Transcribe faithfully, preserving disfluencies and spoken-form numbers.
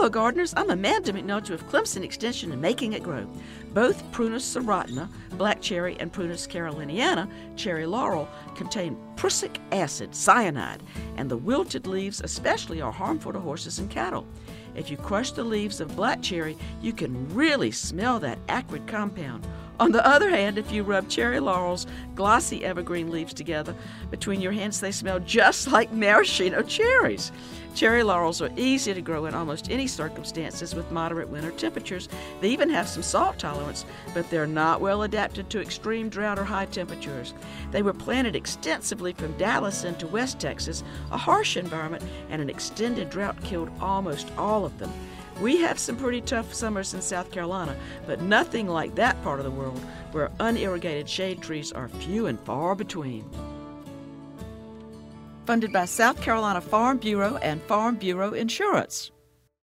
Hello, gardeners. I'm Amanda McNulty with Clemson Extension and Making It Grow. Both Prunus serratina, black cherry, and Prunus caroliniana, cherry laurel, contain prussic acid, cyanide, and the wilted leaves especially are harmful to horses and cattle. If you crush the leaves of black cherry, you can really smell that acrid compound. On the other hand, if you rub cherry laurel's glossy evergreen leaves together between your hands, they smell just like maraschino cherries. Cherry laurels are easy to grow in almost any circumstances with moderate winter temperatures. They even have some salt tolerance, but they're not well adapted to extreme drought or high temperatures. They were planted extensively from Dallas into West Texas. A harsh environment and an extended drought killed almost all of them. We have some pretty tough summers in South Carolina, but nothing like that part of the world where unirrigated shade trees are few and far between. Funded by South Carolina Farm Bureau and Farm Bureau Insurance.